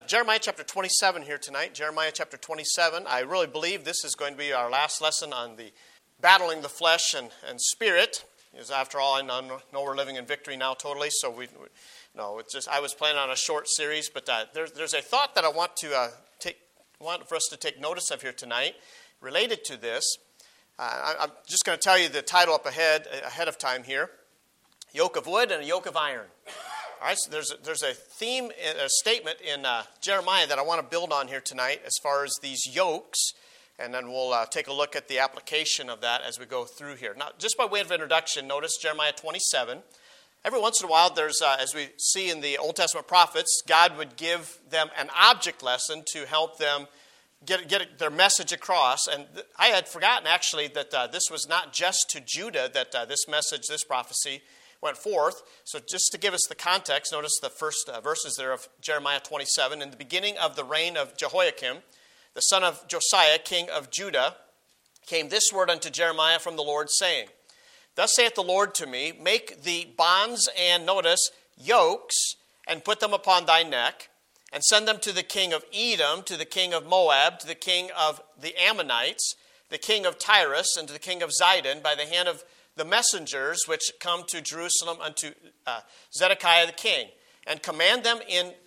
Jeremiah chapter 27 here tonight. Jeremiah chapter 27. I really believe this is going to be our last lesson on the battling the flesh and spirit. Because after all, I know we're living in victory now totally. So I was planning on a short series, but there's a thought that I want for us to take notice of here tonight related to this. I'm just going to tell you the title up ahead of time here: yoke of wood and a yoke of iron. All right, so there's a theme, a statement in Jeremiah that I want to build on here tonight as far as these yokes, and then we'll take a look at the application of that as we go through here. Now, just by way of introduction, notice Jeremiah 27. Every once in a while, there's, as we see in the Old Testament prophets, God would give them an object lesson to help them get their message across. And I had forgotten, actually, that this was not just to Judah that this message, this prophecy, went forth. So just to give us the context, notice the first verses there of Jeremiah 27. In the beginning of the reign of Jehoiakim, the son of Josiah, king of Judah, came this word unto Jeremiah from the Lord, saying, Thus saith the Lord to me, Make thee bonds and, notice, yokes, and put them upon thy neck, and send them to the king of Edom, to the king of Moab, to the king of the Ammonites, the king of Tyrus, and to the king of Zidon, by the hand of the messengers which come to Jerusalem unto Zedekiah the king, and command them,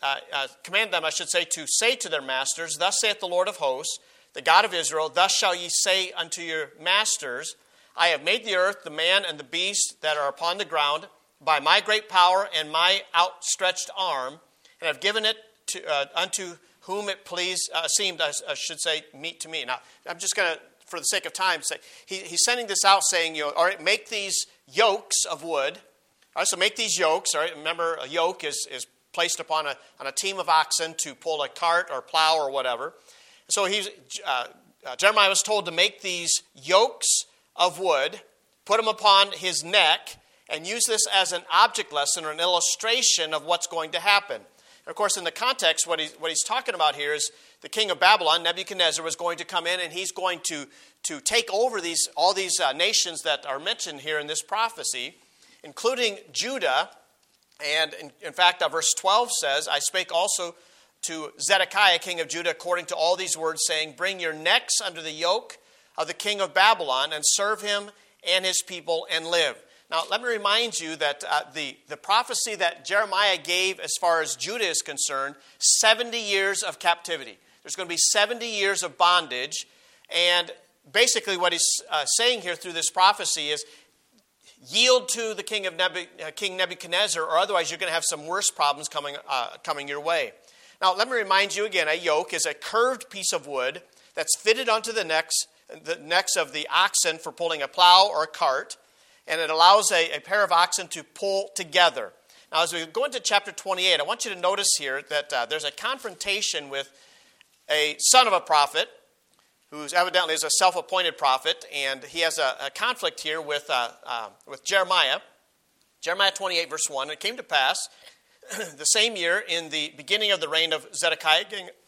to say to their masters, Thus saith the Lord of hosts, the God of Israel, Thus shall ye say unto your masters, I have made the earth, the man, and the beast that are upon the ground, by my great power and my outstretched arm, and have given it unto whom it seemed, meet to me. Now, I'm just going to, for the sake of time, say he's sending this out saying, all right, make these yokes of wood. All right, so make these yokes. All right, remember, a yoke is placed upon a team of oxen to pull a cart or plow or whatever. So Jeremiah was told to make these yokes of wood, put them upon his neck, and use this as an object lesson or an illustration of what's going to happen. And of course, in the context, what he's talking about here is the king of Babylon, Nebuchadnezzar, was going to come in and he's going to take over all these nations that are mentioned here in this prophecy, including Judah. And in fact, verse 12 says, I spake also to Zedekiah, king of Judah, according to all these words, saying, Bring your necks under the yoke of the king of Babylon and serve him and his people and live. Now, let me remind you that the prophecy that Jeremiah gave as far as Judah is concerned, 70 years of captivity. There's going to be 70 years of bondage. And basically what he's saying here through this prophecy is, yield to the King Nebuchadnezzar, or otherwise you're going to have some worse problems coming your way. Now, let me remind you again, a yoke is a curved piece of wood that's fitted onto the necks of the oxen for pulling a plow or a cart. And it allows a pair of oxen to pull together. Now, as we go into chapter 28, I want you to notice here that there's a confrontation with a son of a prophet, who evidently is a self-appointed prophet, and he has a conflict here with Jeremiah. Jeremiah 28, verse 1, It came to pass the same year, in the beginning of the reign of Zedekiah,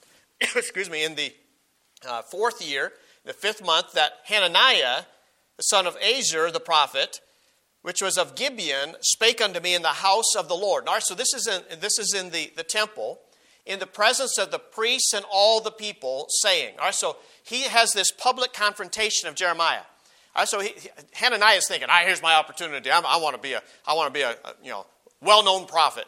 in the fourth year, the 5th month, that Hananiah, the son of Azur, the prophet, which was of Gibeon, spake unto me in the house of the Lord. All right, so this is in the temple, in the presence of the priests and all the people, saying. All right, so he has this public confrontation of Jeremiah. All right, so Hananiah is thinking, here's my opportunity. I want to be a well-known prophet.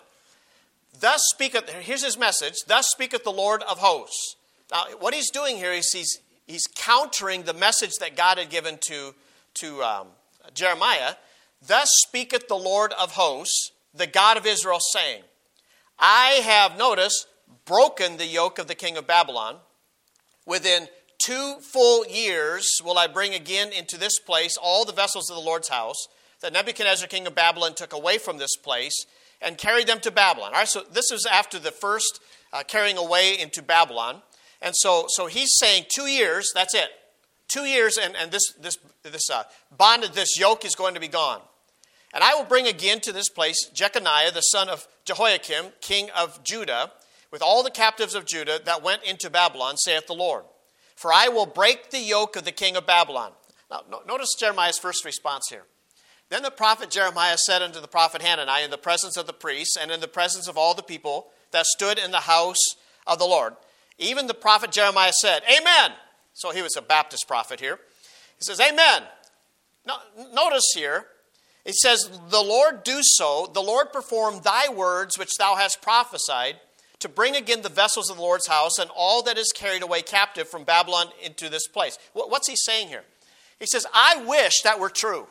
Here's his message. Thus speaketh the Lord of hosts. Now, what he's doing here is he's countering the message that God had given to Jeremiah. Thus speaketh the Lord of hosts, the God of Israel, saying, I have, notice, broken the yoke of the king of Babylon. Within 2 full years will I bring again into this place all the vessels of the Lord's house that Nebuchadnezzar, king of Babylon, took away from this place and carried them to Babylon. All right, so this is after the first carrying away into Babylon. And so he's saying 2 years, that's it. 2 years, and this bondage, this yoke is going to be gone. And I will bring again to this place Jeconiah, the son of Jehoiakim, king of Judah, with all the captives of Judah that went into Babylon, saith the Lord. For I will break the yoke of the king of Babylon. Now, notice Jeremiah's first response here. Then the prophet Jeremiah said unto the prophet Hananiah, in the presence of the priests and in the presence of all the people that stood in the house of the Lord. Even the prophet Jeremiah said, Amen. So he was a Baptist prophet here. He says, Amen. Now, notice here, it says, the Lord do so, the Lord perform thy words which thou hast prophesied, to bring again the vessels of the Lord's house and all that is carried away captive from Babylon into this place. What's he saying here? He says, I wish that were true.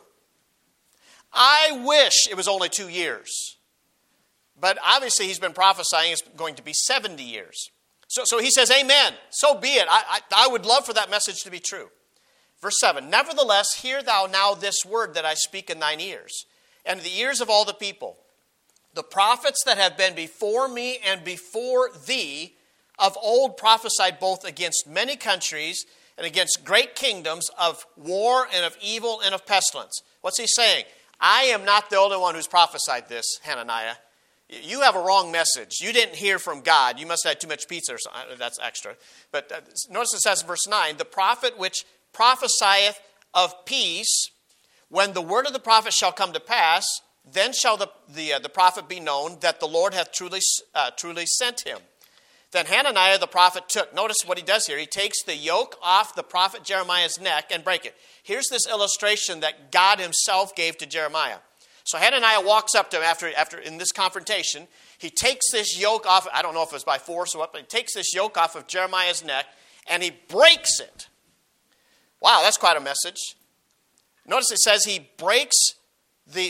I wish it was only 2 years. But obviously he's been prophesying it's going to be 70 years. So he says, Amen. So be it. I would love for that message to be true. Verse 7, Nevertheless, hear thou now this word that I speak in thine ears, and in the ears of all the people. The prophets that have been before me and before thee of old prophesied both against many countries and against great kingdoms of war and of evil and of pestilence. What's he saying? I am not the only one who's prophesied this, Hananiah. You have a wrong message. You didn't hear from God. You must have had too much pizza or something. That's extra. But notice it says in verse 9, the prophet which prophesieth of peace, when the word of the prophet shall come to pass, then shall the prophet be known that the Lord hath truly sent him. Then Hananiah the prophet took, notice what he does here, he takes the yoke off the prophet Jeremiah's neck and break it. Here's this illustration that God himself gave to Jeremiah. So Hananiah walks up to him after in this confrontation. He takes this yoke off, I don't know if it was by force or what, but he takes this yoke off of Jeremiah's neck and he breaks it. Wow, that's quite a message. Notice it says he breaks the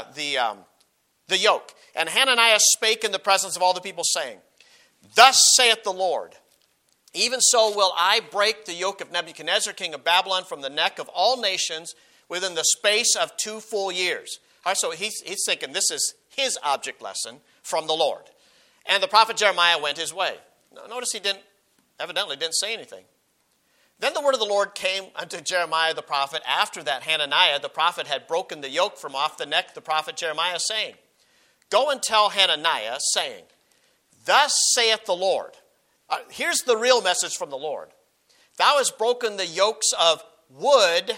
yoke. And Hananiah spake in the presence of all the people, saying, Thus saith the Lord, even so will I break the yoke of Nebuchadnezzar, king of Babylon, from the neck of all nations within the space of 2 full years. All right, so he's thinking this is his object lesson from the Lord. And the prophet Jeremiah went his way. Notice he evidently didn't say anything. Then the word of the Lord came unto Jeremiah the prophet after that Hananiah the prophet had broken the yoke from off the neck of the prophet Jeremiah, saying, Go and tell Hananiah, saying, Thus saith the Lord. Here's the real message from the Lord. Thou hast broken the yokes of wood,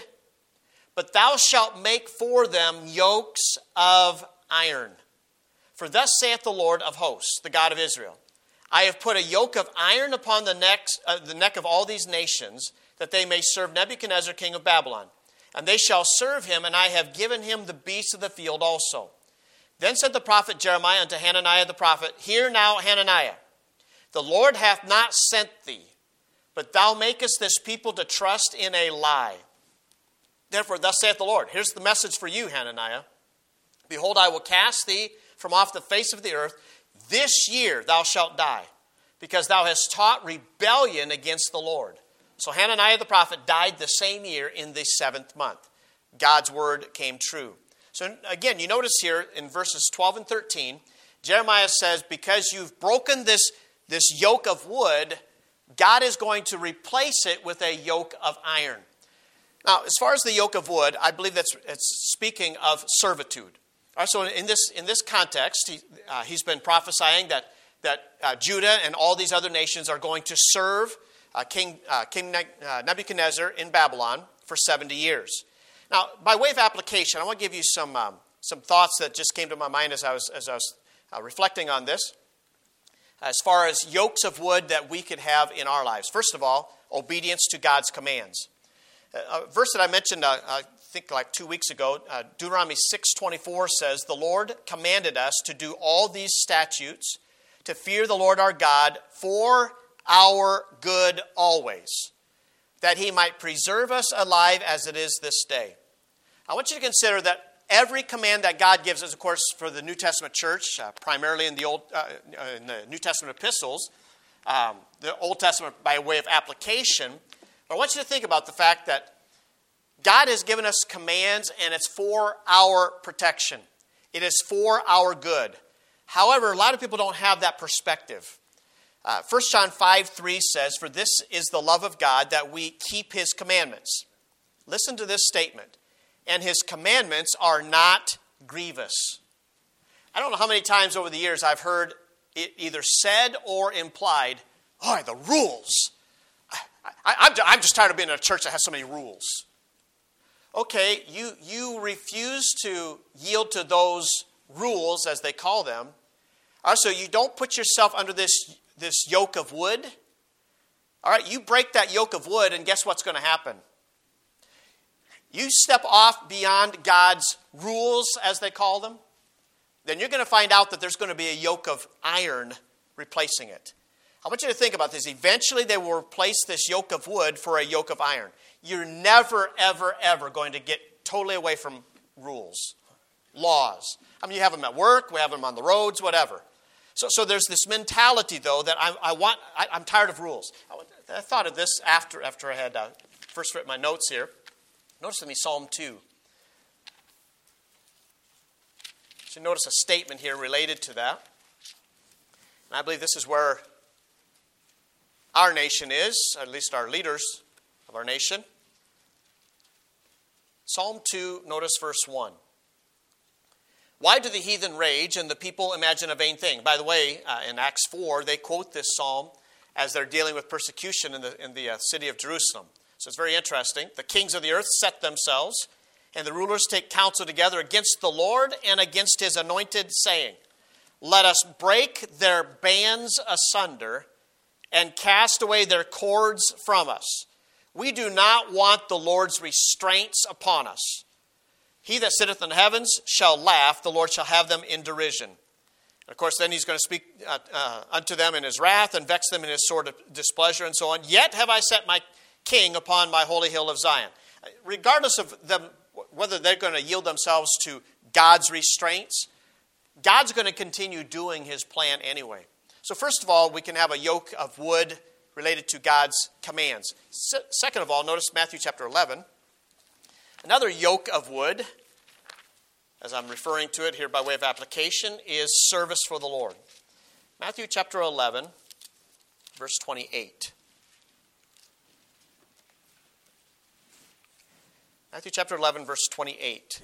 but thou shalt make for them yokes of iron. For thus saith the Lord of hosts, the God of Israel, I have put a yoke of iron upon the neck of all these nations, that they may serve Nebuchadnezzar king of Babylon. And they shall serve him, and I have given him the beasts of the field also. Then said the prophet Jeremiah unto Hananiah the prophet, Hear now, Hananiah, the Lord hath not sent thee, but thou makest this people to trust in a lie. Therefore, thus saith the Lord, here's the message for you, Hananiah. Behold, I will cast thee from off the face of the earth. This year thou shalt die, because thou hast taught rebellion against the Lord. So Hananiah the prophet died the same year in the 7th month. God's word came true. So again, you notice here in verses 12 and 13, Jeremiah says, because you've broken this yoke of wood, God is going to replace it with a yoke of iron. Now, as far as the yoke of wood, I believe it's speaking of servitude. All right, so in this context, he's been prophesying that Judah and all these other nations are going to serve King Nebuchadnezzar in Babylon for 70 years. Now, by way of application, I want to give you some thoughts that just came to my mind as I was reflecting on this. As far as yokes of wood that we could have in our lives. First of all, obedience to God's commands. A verse that I mentioned, I think like 2 weeks ago, Deuteronomy 6:24 says, The Lord commanded us to do all these statutes, to fear the Lord our God for our good always, that he might preserve us alive as it is this day. I want you to consider that every command that God gives us, of course, for the New Testament church, primarily in the New Testament epistles, the Old Testament by way of application. But I want you to think about the fact that God has given us commands, and it's for our protection. It is for our good. However, a lot of people don't have that perspective. 1 John 5:3 says, For this is the love of God, that we keep his commandments. Listen to this statement. And his commandments are not grievous. I don't know how many times over the years I've heard it either said or implied, oh, the rules. I'm just tired of being in a church that has so many rules. Okay, you refuse to yield to those rules, as they call them. So you don't put yourself under this this yoke of wood. All right, you break that yoke of wood, and guess what's going to happen? You step off beyond God's rules, as they call them, then you're going to find out that there's going to be a yoke of iron replacing it. I want you to think about this. Eventually, they will replace this yoke of wood for a yoke of iron. You're never, ever, ever going to get totally away from rules, laws. I mean, you have them at work, we have them on the roads, whatever. So there's this mentality, though, that I'm tired of rules. I thought of this after I had first written my notes here. Notice with me Psalm 2. You should notice a statement here related to that. And I believe this is where our nation is, at least our leaders of our nation. Psalm 2, notice verse 1. Why do the heathen rage and the people imagine a vain thing? By the way, in Acts 4, they quote this psalm as they're dealing with persecution in the city of Jerusalem. So it's very interesting. The kings of the earth set themselves, and the rulers take counsel together against the Lord and against his anointed, saying, let us break their bands asunder and cast away their cords from us. We do not want the Lord's restraints upon us. He that sitteth in the heavens shall laugh, the Lord shall have them in derision. And of course, then he's going to speak unto them in his wrath and vex them in his sore displeasure and so on. Yet have I set my king upon my holy hill of Zion. Regardless of them, whether they're going to yield themselves to God's restraints, God's going to continue doing his plan anyway. So first of all, we can have a yoke of wood related to God's commands. Second of all, notice Matthew chapter 11. Another yoke of wood, as I'm referring to it here by way of application, is service for the Lord. Matthew chapter 11, verse 28. Matthew chapter 11, verse 28.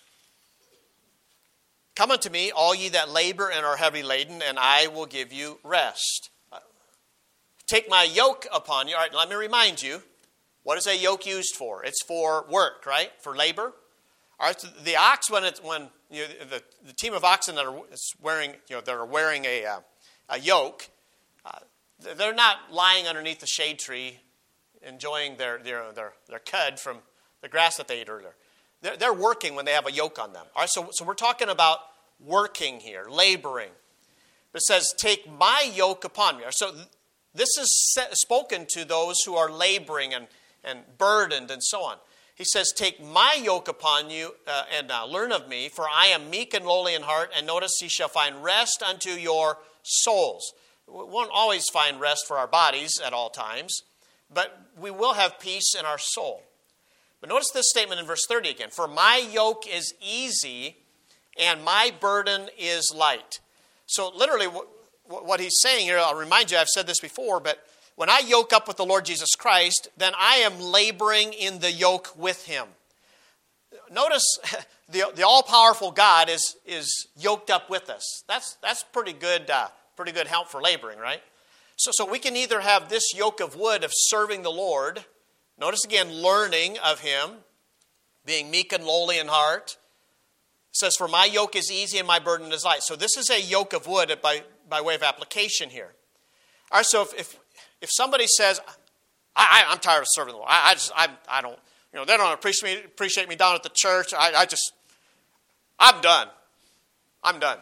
Come unto me, all ye that labor and are heavy laden, and I will give you rest. Take my yoke upon you. All right, let me remind you, what is a yoke used for? It's for work, right? For labor. All right, so the ox, when the team of oxen that are wearing, that are wearing a yoke, they're not lying underneath the shade tree, enjoying their cud from the grass that they ate earlier. They're working when they have a yoke on them. All right, so we're talking about working here, laboring. It says, take my yoke upon me. So this is spoken to those who are laboring and burdened and so on. He says, take my yoke upon you and learn of me, for I am meek and lowly in heart, and notice ye shall find rest unto your souls. We won't always find rest for our bodies at all times, but we will have peace in our soul. But notice this statement in verse 30 again. For my yoke is easy and my burden is light. So literally what he's saying here, I'll remind you, I've said this before, but when I yoke up with the Lord Jesus Christ, then I am laboring in the yoke with him. Notice the all-powerful God is yoked up with us. That's pretty good help for laboring, right? So we can either have this yoke of wood of serving the Lord. Notice again, learning of him, being meek and lowly in heart. It says, for my yoke is easy and my burden is light. So this is a yoke of wood by way of application here. All right, so if somebody says, I'm tired of serving the Lord. I don't, they don't appreciate me down at the church. I'm done. I'm done.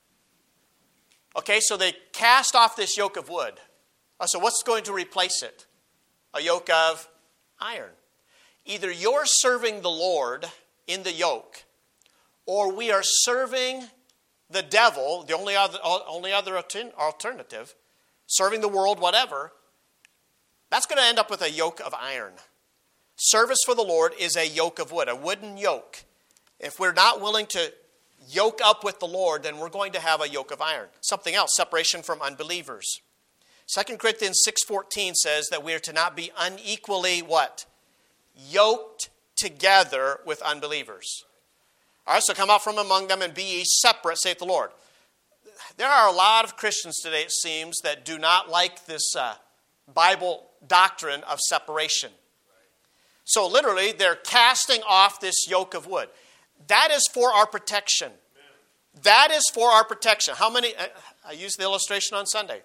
Okay, so they cast off this yoke of wood. So what's going to replace it? A yoke of iron. Either you're serving the Lord in the yoke, or we are serving the devil, the only other alternative, serving the world, whatever. That's going to end up with a yoke of iron. Service for the Lord is a yoke of wood, a wooden yoke. If we're not willing to yoke up with the Lord, then we're going to have a yoke of iron. Something else, separation from unbelievers. 2 Corinthians 6:14 says that we are to not be unequally what? Yoked together with unbelievers. All right, so come out from among them and be ye separate, saith the Lord. There are a lot of Christians today, it seems, that do not like this Bible doctrine of separation. So literally, they're casting off this yoke of wood. That is for our protection. That is for our protection. How many, I used the illustration on Sunday.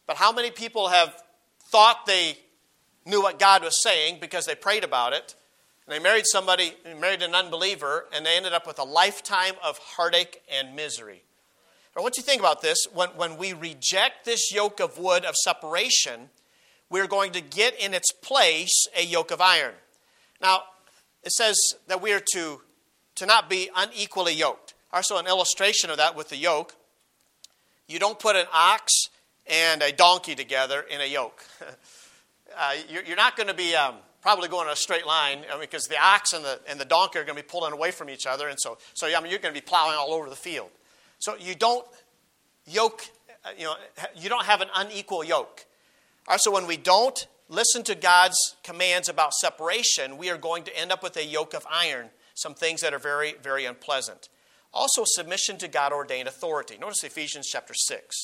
But how many people have thought they knew what God was saying because they prayed about it, and they married an unbeliever, and they ended up with a lifetime of heartache and misery? Now, what do you think about this? When we reject this yoke of wood of separation, we're going to get in its place a yoke of iron. Now, it says that we are to not be unequally yoked. Also, an illustration of that with the yoke, you don't put an ox and a donkey together in a yoke. You're not going to be probably going in a straight line, because the ox and the donkey are going to be pulling away from each other, and so you're going to be plowing all over the field. So you don't yoke, you don't have an unequal yoke. All right, so when we don't listen to God's commands about separation, we are going to end up with a yoke of iron, some things that are very, very unpleasant. Also, submission to God-ordained authority. Notice Ephesians chapter 6.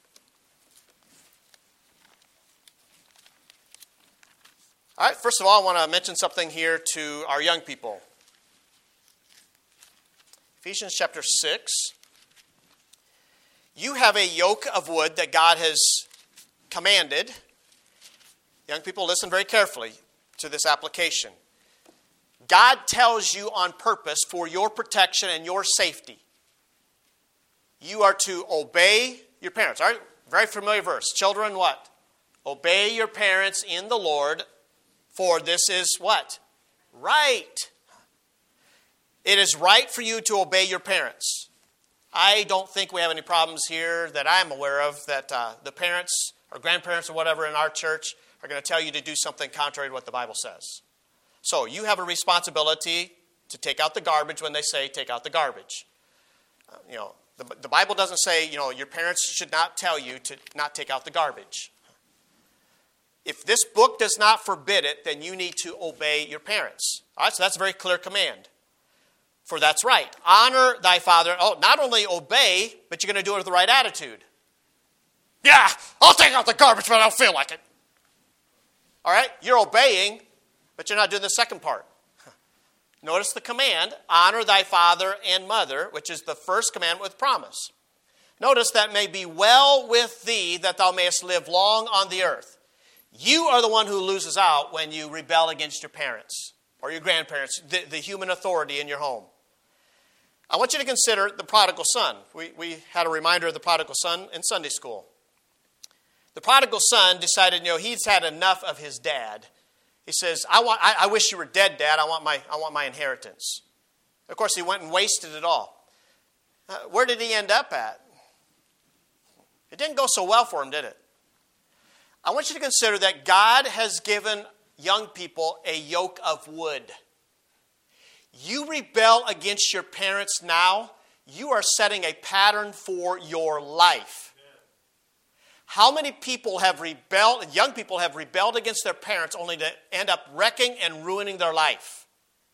All right, first of all, I want to mention something here to our young people. Ephesians chapter 6. You have a yoke of wood that God has commanded. Young people, listen very carefully to this application. God tells you on purpose for your protection and your safety. You are to obey your parents. All right, very familiar verse. Children, what? Obey your parents in the Lord, for this is what? Right. It is right for you to obey your parents. I don't think we have any problems here that I'm aware of that the parents or grandparents or whatever in our church are going to tell you to do something contrary to what the Bible says. So you have a responsibility to take out the garbage when they say take out the garbage. The Bible doesn't say, your parents should not tell you to not take out the garbage. If this book does not forbid it, then you need to obey your parents. All right, so that's a very clear command. For that's right. Honor thy father. Oh, not only obey, but you're going to do it with the right attitude. Yeah, I'll take out the garbage, but I don't feel like it. All right, you're obeying, but you're not doing the second part. Notice the command, honor thy father and mother, which is the first commandment with promise. Notice that may be well with thee that thou mayest live long on the earth. You are the one who loses out when you rebel against your parents or your grandparents, the human authority in your home. I want you to consider the prodigal son. We had a reminder of the prodigal son in Sunday school. The prodigal son decided, he's had enough of his dad. He says, I wish you were dead, Dad. I want my inheritance. Of course, he went and wasted it all. Where did he end up at? It didn't go so well for him, did it? I want you to consider that God has given young people a yoke of wood. You rebel against your parents now, you are setting a pattern for your life. How many people have rebelled, young people have rebelled against their parents only to end up wrecking and ruining their life?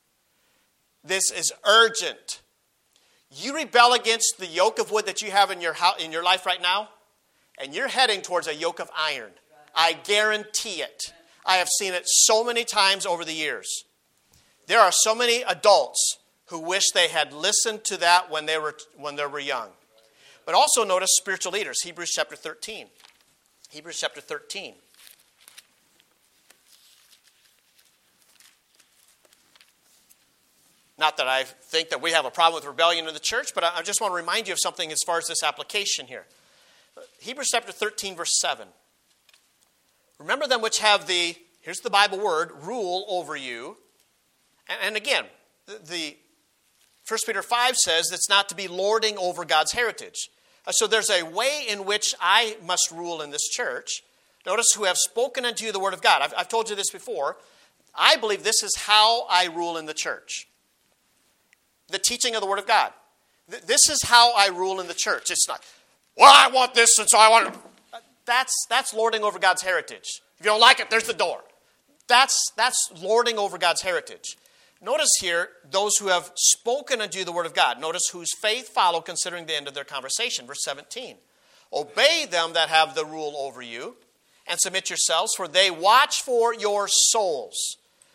This is urgent. You rebel against the yoke of wood that you have in your life right now, and you're heading towards a yoke of iron. I guarantee it. I have seen it so many times over the years. There are so many adults who wish they had listened to that when they were young. But also notice spiritual leaders. Hebrews chapter 13. Hebrews chapter 13. Not that I think that we have a problem with rebellion in the church, but I just want to remind you of something as far as this application here. Hebrews chapter 13, verse 7. Remember them which have here's the Bible word, rule over you. And again, the 1 Peter 5 says it's not to be lording over God's heritage. So there's a way in which I must rule in this church. Notice, who have spoken unto you the word of God. I've told you this before. I believe this is how I rule in the church. The teaching of the word of God. This is how I rule in the church. It's not, well, I want this and so I want it. That's lording over God's heritage. If you don't like it, there's the door. That's lording over God's heritage. Notice here, those who have spoken unto you the word of God. Notice whose faith follow, considering the end of their conversation. Verse 17. Obey them that have the rule over you, and submit yourselves, for they watch for your souls.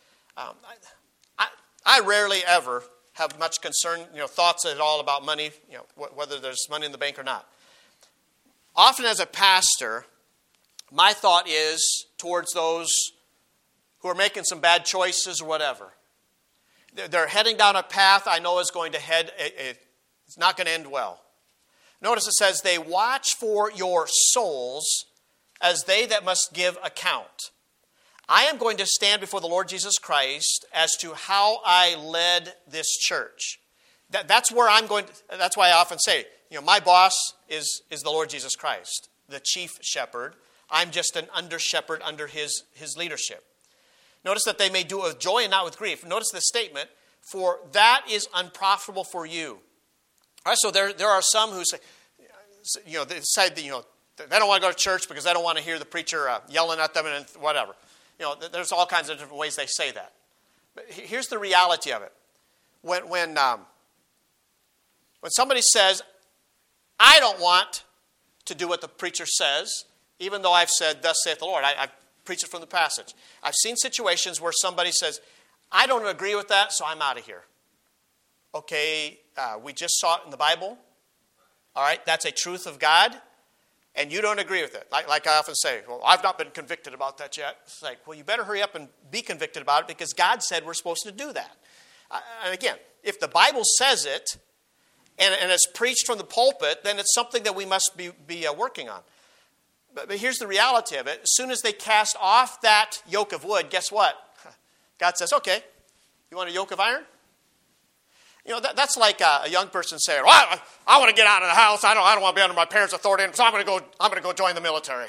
I rarely ever have much concern, thoughts at all about money, whether there's money in the bank or not. Often as a pastor, my thought is towards those who are making some bad choices or whatever. They're heading down a path I know is going to it's not going to end well. Notice it says, they watch for your souls as they that must give account. I am going to stand before the Lord Jesus Christ as to how I led this church. That's where I'm going. That's why I often say, my boss is the Lord Jesus Christ, the chief shepherd. I'm just an under shepherd under his leadership. Notice that they may do it with joy and not with grief. Notice the statement, for that is unprofitable for you. All right, so there are some who say, they decide that, they don't want to go to church because they don't want to hear the preacher yelling at them and whatever. There's all kinds of different ways they say that. But here's the reality of it. When somebody says, I don't want to do what the preacher says, even though I've said, thus saith the Lord, I've preached it from the passage. I've seen situations where somebody says, I don't agree with that, so I'm out of here. Okay, we just saw it in the Bible. All right, that's a truth of God, and you don't agree with it. Like I often say, well, I've not been convicted about that yet. It's like, well, you better hurry up and be convicted about it because God said we're supposed to do that. And again, if the Bible says it, and it's preached from the pulpit, then it's something that we must be working on. But here's the reality of it. As soon as they cast off that yoke of wood, guess what? God says, okay, you want a yoke of iron? That's like a young person saying, well, I want to get out of the house. I don't want to be under my parents' authority, so I'm going to go join the military.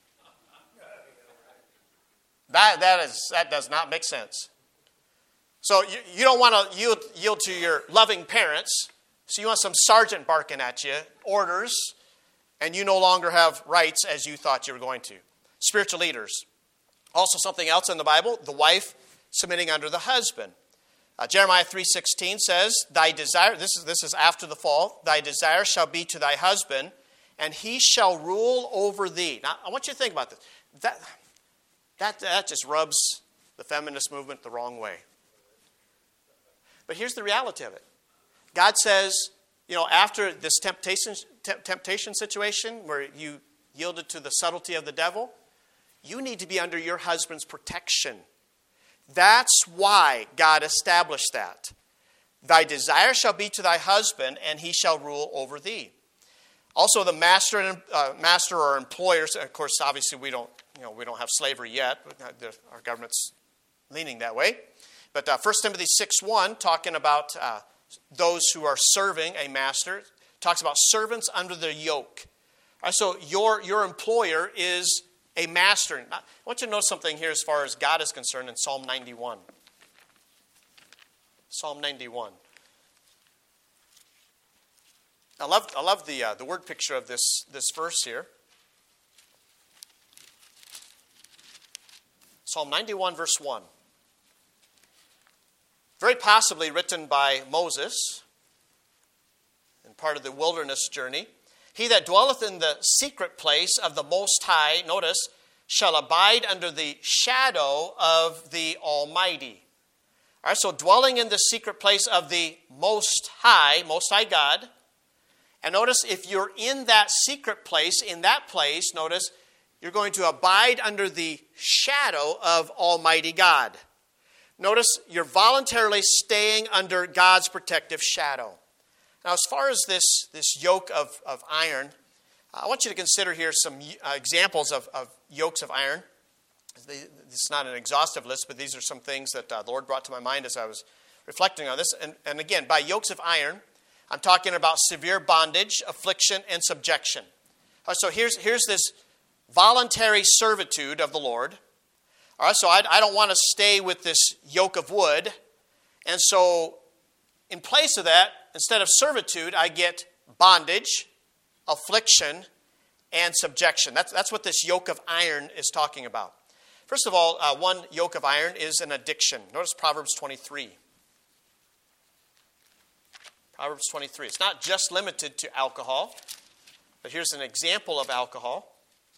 That does not make sense. So you don't want to yield to your loving parents. So you want some sergeant barking at you, orders, and you no longer have rights as you thought you were going to. Spiritual leaders. Also something else in the Bible, the wife submitting under the husband. Jeremiah 3:16 says, thy desire, this is after the fall, thy desire shall be to thy husband, and he shall rule over thee. Now, I want you to think about this. That just rubs the feminist movement the wrong way. But here's the reality of it. God says, after this temptation situation where you yielded to the subtlety of the devil, you need to be under your husband's protection. That's why God established that. Thy desire shall be to thy husband, and he shall rule over thee. Also, the master or employers. Of course, obviously, we don't have slavery yet. But our government's leaning that way. But 1 Timothy 6:1, talking about those who are serving a master, talks about servants under the yoke. All right, so your employer is a master. I want you to know something here as far as God is concerned in Psalm 91. Psalm 91. I love the word picture of this verse here. Psalm 91, verse 1. Very possibly written by Moses in part of the wilderness journey. He that dwelleth in the secret place of the Most High, notice, shall abide under the shadow of the Almighty. All right, so dwelling in the secret place of the Most High God. And notice, if you're in that secret place, notice, you're going to abide under the shadow of Almighty God. Notice, you're voluntarily staying under God's protective shadow. Now, as far as this yoke of iron, I want you to consider here some examples of yokes of iron. This is not an exhaustive list, but these are some things that the Lord brought to my mind as I was reflecting on this. And again, by yokes of iron, I'm talking about severe bondage, affliction, and subjection. So here's this voluntary servitude of the Lord. All right, so I don't want to stay with this yoke of wood. And so in place of that, instead of servitude, I get bondage, affliction, and subjection. That's what this yoke of iron is talking about. First of all, one yoke of iron is an addiction. Notice Proverbs 23. Proverbs 23. It's not just limited to alcohol, but here's an example of alcohol.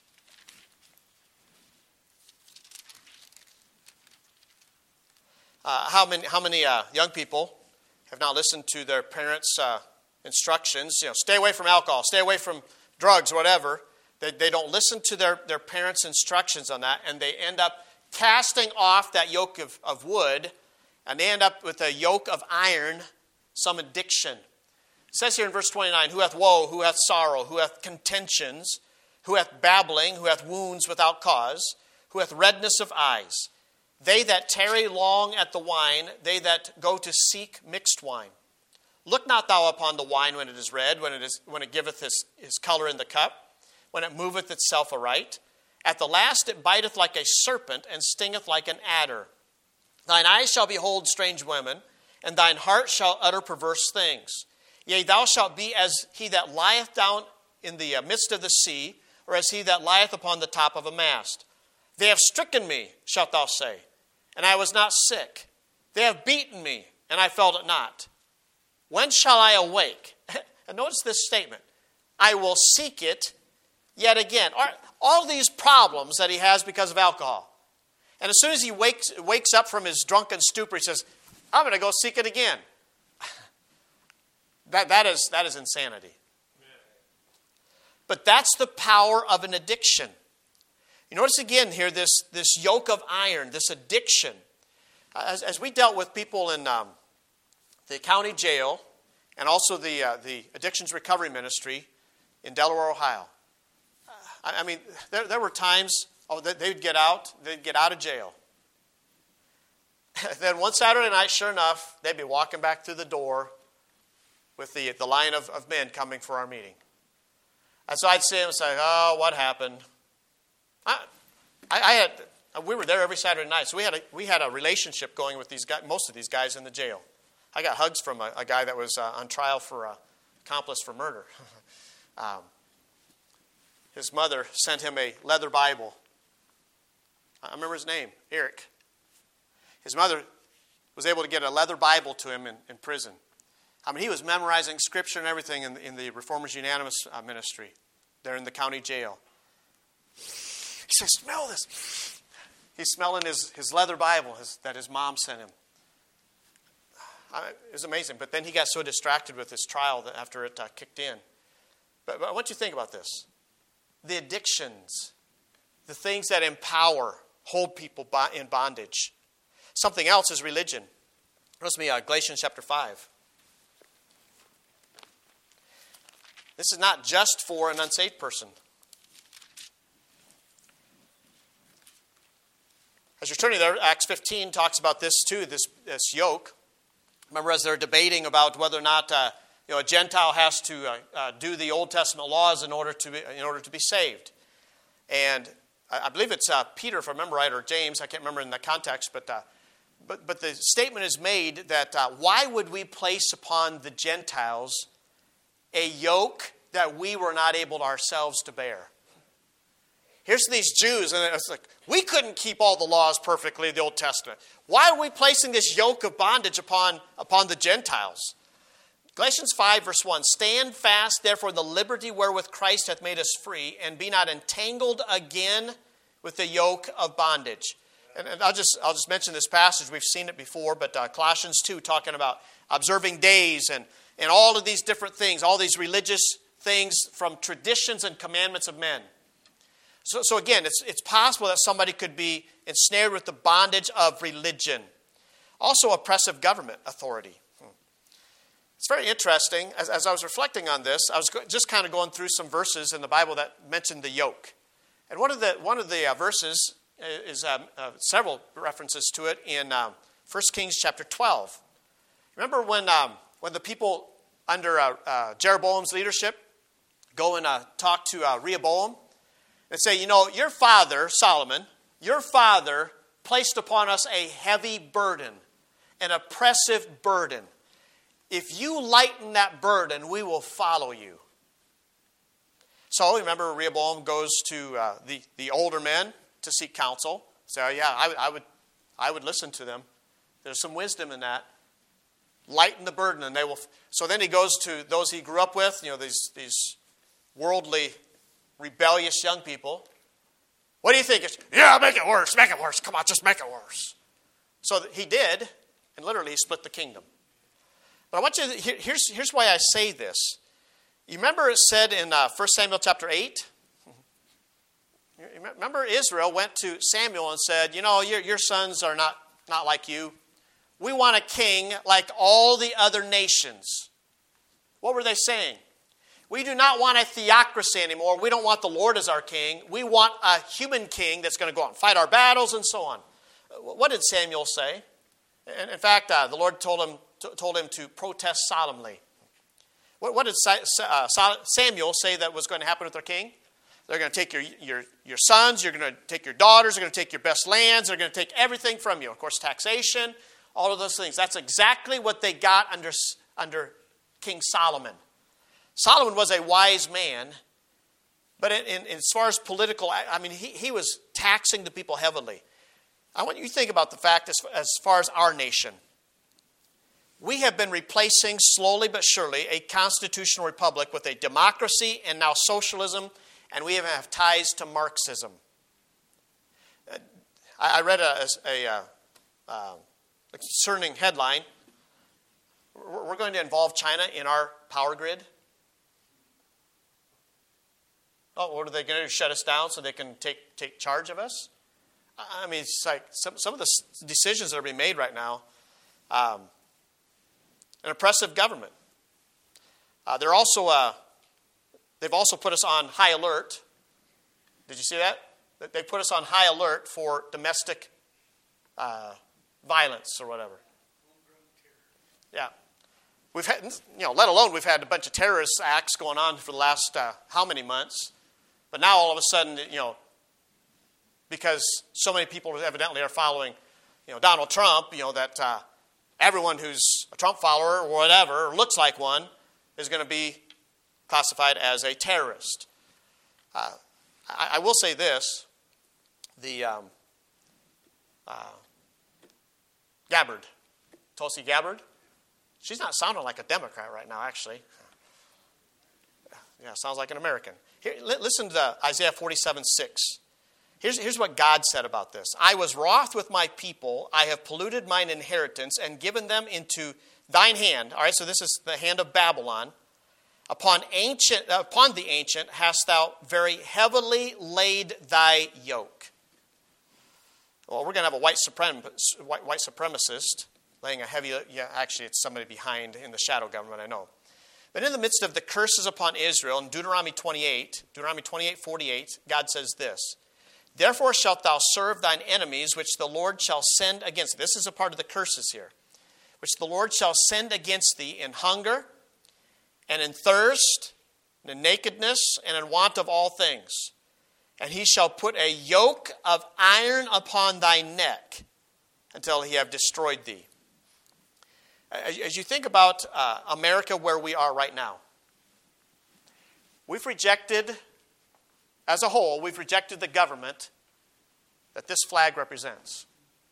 How many young people have not listened to their parents' instructions? Stay away from alcohol, stay away from drugs, whatever. They don't listen to their parents' instructions on that, and they end up casting off that yoke of wood, and they end up with a yoke of iron, some addiction. It says here in verse 29, who hath woe, who hath sorrow, who hath contentions, who hath babbling, who hath wounds without cause, who hath redness of eyes. They that tarry long at the wine, they that go to seek mixed wine. Look not thou upon the wine when it is red, when it giveth his color in the cup, when it moveth itself aright. At the last it biteth like a serpent, and stingeth like an adder. Thine eyes shall behold strange women, and thine heart shall utter perverse things. Yea, thou shalt be as he that lieth down in the midst of the sea, or as he that lieth upon the top of a mast. They have stricken me, shalt thou say, and I was not sick. They have beaten me, and I felt it not. When shall I awake? And notice this statement. I will seek it yet again. All these problems that he has because of alcohol. And as soon as he wakes up from his drunken stupor, he says, I'm going to go seek it again. That is insanity. But that's the power of an addiction. You notice again here this yoke of iron, this addiction. As we dealt with people in the county jail and also the Addictions Recovery Ministry in Delaware, Ohio. I mean, there were times they'd get out of jail. Then one Saturday night, sure enough, they'd be walking back through the door with the line of men coming for our meeting. And so I'd see them and say, oh, what happened? We were there every Saturday night, so we had a relationship going with these guys, most of these guys in the jail. I got hugs from a guy that was on trial for accomplice for murder. His mother sent him a leather Bible. I remember his name, Eric. His mother was able to get a leather Bible to him in prison. I mean, he was memorizing scripture and everything in the Reformers Unanimous ministry there in the county jail. He says, smell this. He's smelling his leather Bible that his mom sent him. It was amazing. But then he got so distracted with his trial that after it kicked in. But I want you to think about this. The addictions, the things that empower, hold people in bondage. Something else is religion. Notice me, Galatians chapter 5. This is not just for an unsaved person. As you're turning there, Acts 15 talks about this too, this yoke. Remember, as they're debating about whether or not a Gentile has to do the Old Testament laws in order to be saved. And I believe it's Peter, if I remember right, or James. I can't remember in the context, but the statement is made that why would we place upon the Gentiles a yoke that we were not able ourselves to bear? Here's these Jews, and it's like, we couldn't keep all the laws perfectly in the Old Testament. Why are we placing this yoke of bondage upon the Gentiles? Galatians 5, verse 1, stand fast, therefore, in the liberty wherewith Christ hath made us free, and be not entangled again with the yoke of bondage. And I'll just mention this passage. We've seen it before, but Colossians 2, talking about observing days and all of these different things, all these religious things from traditions and commandments of men. So again, it's possible that somebody could be ensnared with the bondage of religion. Also oppressive government authority. It's very interesting. As I was reflecting on this, I was just kind of going through some verses in the Bible that mentioned the yoke. And one of the verses is several references to it in 1 Kings chapter 12. Remember when the people under Jeroboam's leadership go and talk to Rehoboam? And say, your father, Solomon, your father placed upon us a heavy burden, an oppressive burden. If you lighten that burden, we will follow you. So remember, Rehoboam goes to the older men to seek counsel. Say, I would listen to them. There's some wisdom in that. Lighten the burden, and they will. So then he goes to those he grew up with. These worldly, rebellious young people. What do you think? Make it worse. Make it worse. Come on, just make it worse. So he did, and literally he split the kingdom. But I want you to, here's why I say this. You remember it said in 1 Samuel chapter 8? Remember, Israel went to Samuel and said, your sons are not like you. We want a king like all the other nations. What were they saying? We do not want a theocracy anymore. We don't want the Lord as our king. We want a human king that's going to go out and fight our battles and so on. What did Samuel say? In fact, the Lord told him to protest solemnly. What did Samuel say that was going to happen with their king? They're going to take your sons, you're going to take your daughters, they're going to take your best lands, they're going to take everything from you. Of course, taxation, all of those things. That's exactly what they got under King Solomon. Solomon was a wise man, but as far as political, he was taxing the people heavily. I want you to think about the fact as far as our nation. We have been replacing slowly but surely a constitutional republic with a democracy and now socialism, and we even have ties to Marxism. I read a concerning headline. We're going to involve China in our power grid. Oh, what are they going to do? Shut us down so they can take charge of us? It's like some of the decisions that are being made right now. An oppressive government. They've also put us on high alert. Did you see that? They put us on high alert for domestic violence or whatever. Yeah. We've had, let alone we've had a bunch of terrorist acts going on for the last how many months. But now all of a sudden, because so many people evidently are following, Donald Trump, that everyone who's a Trump follower or whatever, or looks like one, is going to be classified as a terrorist. I will say this. The Gabbard, Tulsi Gabbard, she's not sounding like a Democrat right now, actually. Yeah, sounds like an American. Here, listen to Isaiah 47:6. Here's what God said about this. I was wroth with my people. I have polluted mine inheritance and given them into thine hand. All right, so this is the hand of Babylon. Upon the ancient hast thou very heavily laid thy yoke. Well, we're going to have a white supremacist laying a heavy, actually it's somebody behind in the shadow government, I know. But in the midst of the curses upon Israel, in Deuteronomy 28:48, God says this. Therefore shalt thou serve thine enemies, which the Lord shall send against. This is a part of the curses here. Which the Lord shall send against thee in hunger, and in thirst, and in nakedness, and in want of all things. And he shall put a yoke of iron upon thy neck, until he have destroyed thee. As you think about America where we are right now, we've rejected, as a whole, we've rejected the government that this flag represents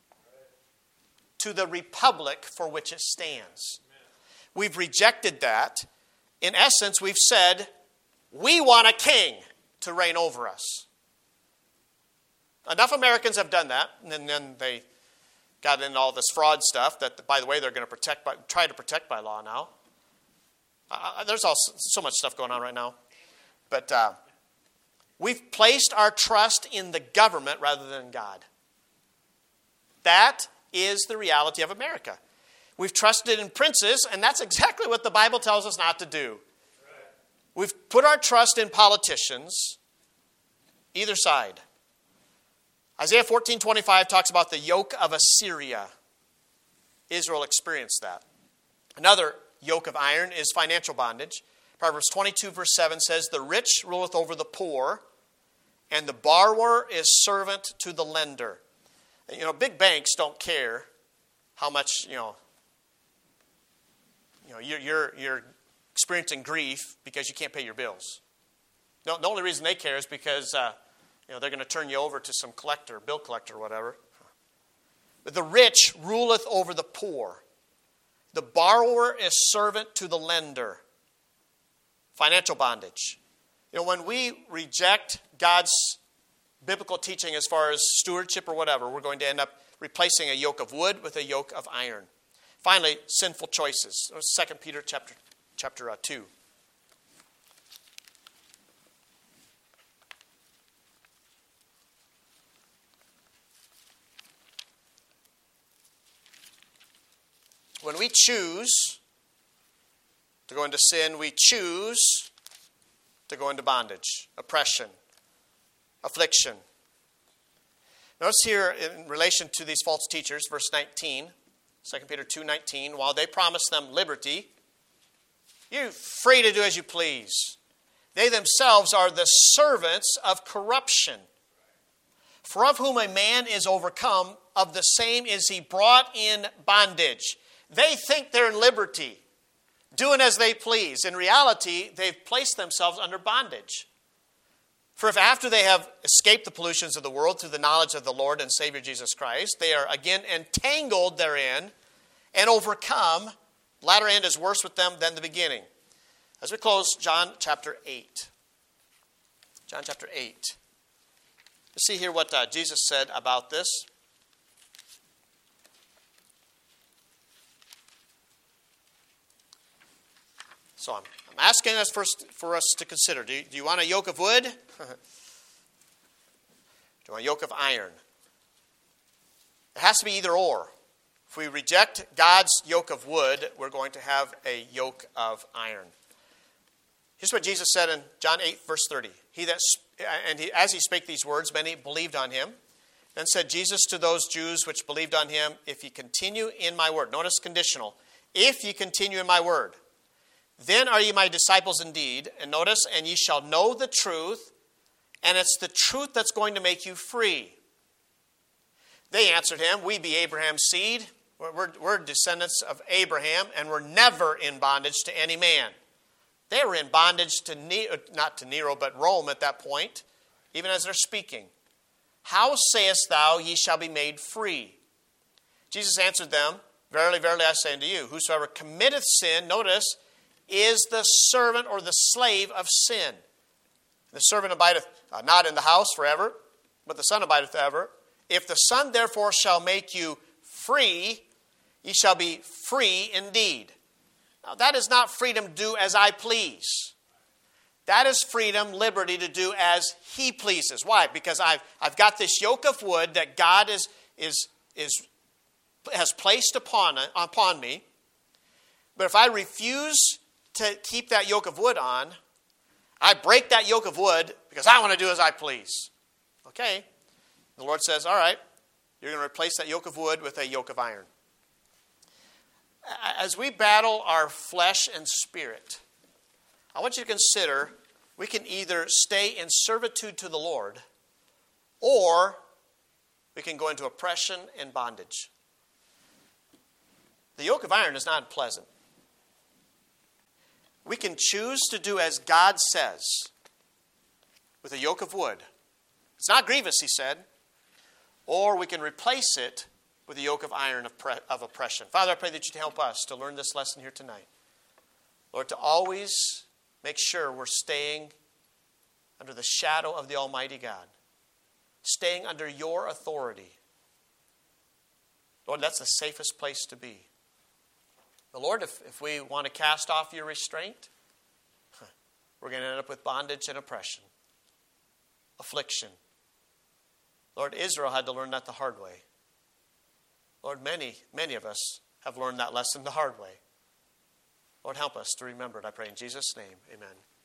to the republic for which it stands. We've rejected that. In essence, we've said, we want a king to reign over us. Enough Americans have done that, and then they got into all this fraud stuff that, by the way, they're going to try to protect by law now. There's so much stuff going on right now. But we've placed our trust in the government rather than God. That is the reality of America. We've trusted in princes, and that's exactly what the Bible tells us not to do. We've put our trust in politicians, either side. Isaiah 14:25 talks about the yoke of Assyria. Israel experienced that. Another yoke of iron is financial bondage. Proverbs 22:7 says, the rich ruleth over the poor, and the borrower is servant to the lender. Big banks don't care how much, you're experiencing grief because you can't pay your bills. The only reason they care is because they're going to turn you over to some bill collector or whatever. But the rich ruleth over the poor. The borrower is servant to the lender. Financial bondage. When we reject God's biblical teaching as far as stewardship or whatever, we're going to end up replacing a yoke of wood with a yoke of iron. Finally, sinful choices. 2 Peter chapter 2. when we choose to go into sin, we choose to go into bondage, oppression, affliction. Notice here in relation to these false teachers, verse 19, 2 Peter 2:19, while they promise them liberty, you're free to do as you please. They themselves are the servants of corruption. For of whom a man is overcome, of the same is he brought in bondage. They think they're in liberty, doing as they please. In reality, they've placed themselves under bondage. For if after they have escaped the pollutions of the world through the knowledge of the Lord and Savior Jesus Christ, they are again entangled therein and overcome, the latter end is worse with them than the beginning. As we close, John chapter 8. John chapter 8. Let's see here what Jesus said about this. So I'm asking us first for us to consider. Do you want a yoke of wood? Do you want a yoke of iron? It has to be either or. If we reject God's yoke of wood, we're going to have a yoke of iron. Here's what Jesus said in John 8, verse 30. As he spake these words, many believed on him. Then said Jesus to those Jews which believed on him, if ye continue in my word. Notice conditional. If ye continue in my word, then are ye my disciples indeed. And notice, and ye shall know the truth, and it's the truth that's going to make you free. They answered him, we be Abraham's seed. We're descendants of Abraham, and we're never in bondage to any man. They were in bondage to, not to Nero, but Rome at that point, even as they're speaking. How sayest thou, ye shall be made free? Jesus answered them, verily, verily, I say unto you, whosoever committeth sin, notice, is the servant or the slave of sin. The servant abideth not in the house forever, but the Son abideth ever. If the Son therefore shall make you free, ye shall be free indeed. Now that is not freedom to do as I please. That is freedom, liberty to do as he pleases. Why? Because I've got this yoke of wood that God has placed upon me. But if I refuse to keep that yoke of wood on, I break that yoke of wood because I want to do as I please. Okay. The Lord says, all right, you're going to replace that yoke of wood with a yoke of iron. As we battle our flesh and spirit, I want you to consider we can either stay in servitude to the Lord or we can go into oppression and bondage. The yoke of iron is not pleasant. We can choose to do as God says with a yoke of wood. It's not grievous, he said. Or we can replace it with a yoke of iron of oppression. Father, I pray that you'd help us to learn this lesson here tonight. Lord, to always make sure we're staying under the shadow of the Almighty God. Staying under your authority. Lord, that's the safest place to be. But Lord, if we want to cast off your restraint, we're going to end up with bondage and oppression. Affliction. Lord, Israel had to learn that the hard way. Lord, many of us have learned that lesson the hard way. Lord, help us to remember it, I pray in Jesus' name. Amen.